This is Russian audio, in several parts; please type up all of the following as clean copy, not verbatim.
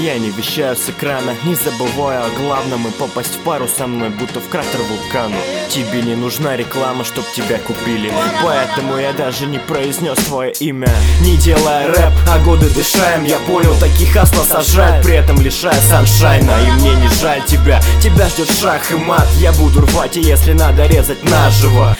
Я не вещаю с экрана, не забывая о главном, и попасть в пару со мной, будто в кратер вулкана. Тебе не нужна реклама, чтоб тебя купили, поэтому я даже не произнес твое имя. Не делая рэп, а годы дышаем. Я понял, таких асла сажают, при этом лишая саншайна. И мне не жаль тебя, тебя ждет шах и мат. Я буду рвать, и если надо, резать наживо.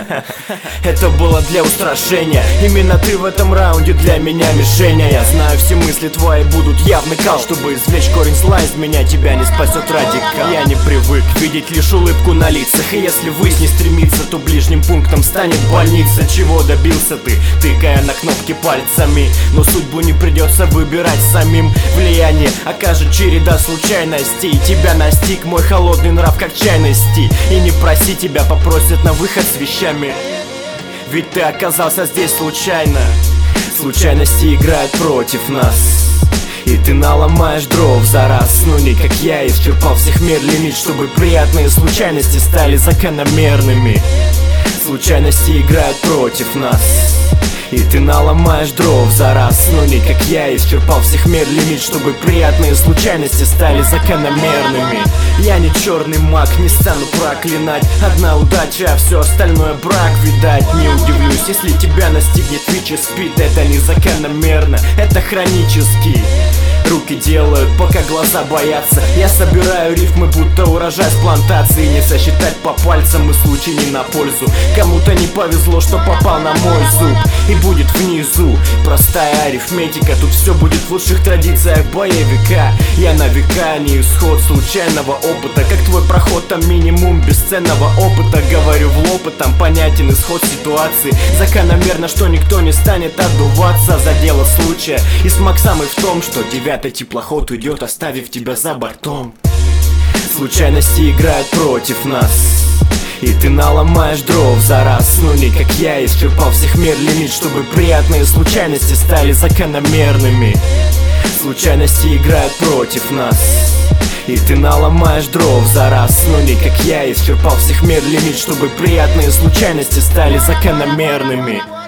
Это было для устрашения. Именно ты в этом раунде для меня мишень. Я знаю, все мысли твои будут явный кал. Чтобы извлечь корень зла из меня, тебя не спасет радикал. Я не привык видеть лишь улыбку на лицах, и если ввысь не стремиться, то ближним пунктом станет больница. Чего добился ты, тыкая на кнопки пальцами? Но судьбу не придется выбирать самим. Влияние окажет череда случайностей. Тебя настиг мой холодный нрав, как чайности. И не проси, тебя попросят на выход с вещами, ведь ты оказался здесь случайно. Случайности играют против нас, и ты наломаешь дров за раз. Ну не как я, исчерпал всех мер лимит, чтобы приятные случайности стали закономерными. Случайности играют против нас, и ты наломаешь дров за раз. Но не как я, исчерпал всех мер лимит, чтобы приятные случайности стали закономерными. Я не черный маг, не стану проклинать. Одна удача, а все остальное брак, видать. Не удивлюсь, если тебя настигнет ВИЧ и СПИД. Это не закономерно, это хронический. Руки делают, пока глаза боятся. Я собираю рифмы, будто урожай с плантации. Не сосчитать по пальцам, и случай не на пользу. Кому-то не повезло, что попал на мой зуб, и будет внизу простая арифметика. Тут все будет в лучших традициях боевика. Я на века не исход случайного опыта, как твой проход, там минимум бесценного опыта. Говорю в лоб, и там понятен исход ситуации. Закономерно, что никто не станет отдуваться за дело случая. И смак самый в том, что девятый теплоход уйдет, оставив тебя за бортом. Случайности играют против нас, и ты наломаешь дров за раз. Ну не как я, исчерпал всех мер лимит, чтобы приятные случайности стали закономерными. Случайности играют против нас, и ты наломаешь дров за раз. Ну не как я, исчерпал всех мер лимит, чтобы приятные случайности стали закономерными.